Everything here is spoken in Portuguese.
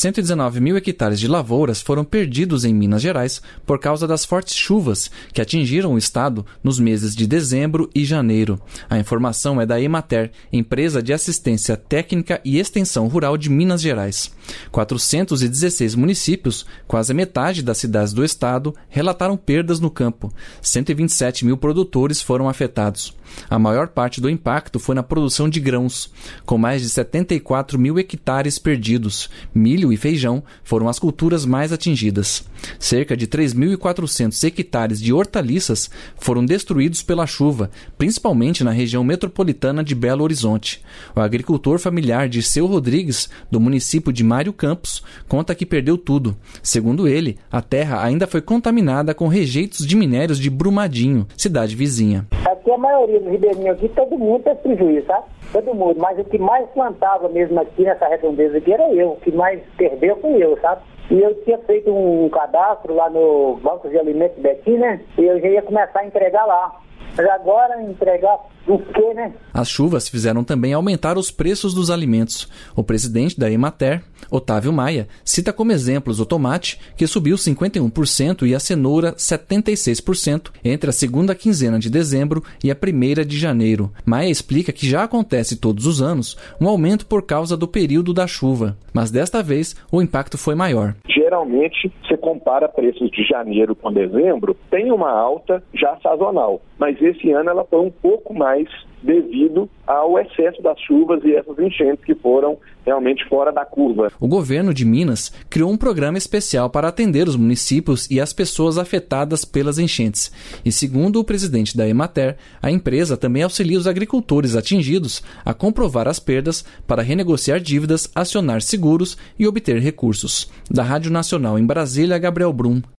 119 mil hectares de lavouras foram perdidos em Minas Gerais por causa das fortes chuvas que atingiram o estado nos meses de dezembro e janeiro. A informação é da Emater, empresa de assistência técnica e extensão rural de Minas Gerais. 416 municípios, quase metade das cidades do estado, relataram perdas no campo. 127 mil produtores foram afetados. A maior parte do impacto foi na produção de grãos, com mais de 74 mil hectares perdidos. Milho e feijão foram as culturas mais atingidas. Cerca de 3.400 hectares de hortaliças foram destruídos pela chuva, principalmente na região metropolitana de Belo Horizonte. O agricultor familiar Dirceu Rodrigues, do município de Mário Campos, conta que perdeu tudo. Segundo ele, a terra ainda foi contaminada com rejeitos de minérios de Brumadinho, cidade vizinha. Aqui a maioria dos ribeirinhos aqui, todo mundo teve prejuízo, tá? Todo mundo, mas o que mais plantava mesmo aqui nessa redondeza aqui era eu, o que mais perdeu foi eu, sabe? E eu tinha feito um cadastro lá no Banco de Alimentos Betim, né? E eu já ia começar a entregar lá. Mas agora entregar o quê, né? As chuvas fizeram também aumentar os preços dos alimentos. O presidente da Emater, Otávio Maia, cita como exemplos o tomate, que subiu 51%, e a cenoura 76% entre a segunda quinzena de dezembro e a primeira de janeiro. Maia explica que já acontece todos os anos um aumento por causa do período da chuva, mas desta vez o impacto foi maior. Geralmente, você compara preços de janeiro com dezembro, tem uma alta já sazonal, mas esse ano ela foi um pouco mais devido ao excesso das chuvas e essas enchentes que foram realmente fora da curva. O governo de Minas criou um programa especial para atender os municípios e as pessoas afetadas pelas enchentes. E segundo o presidente da Emater, a empresa também auxilia os agricultores atingidos a comprovar as perdas para renegociar dívidas, acionar seguros e obter recursos. Da Rádio Nacional em Brasília, Gabriel Brum.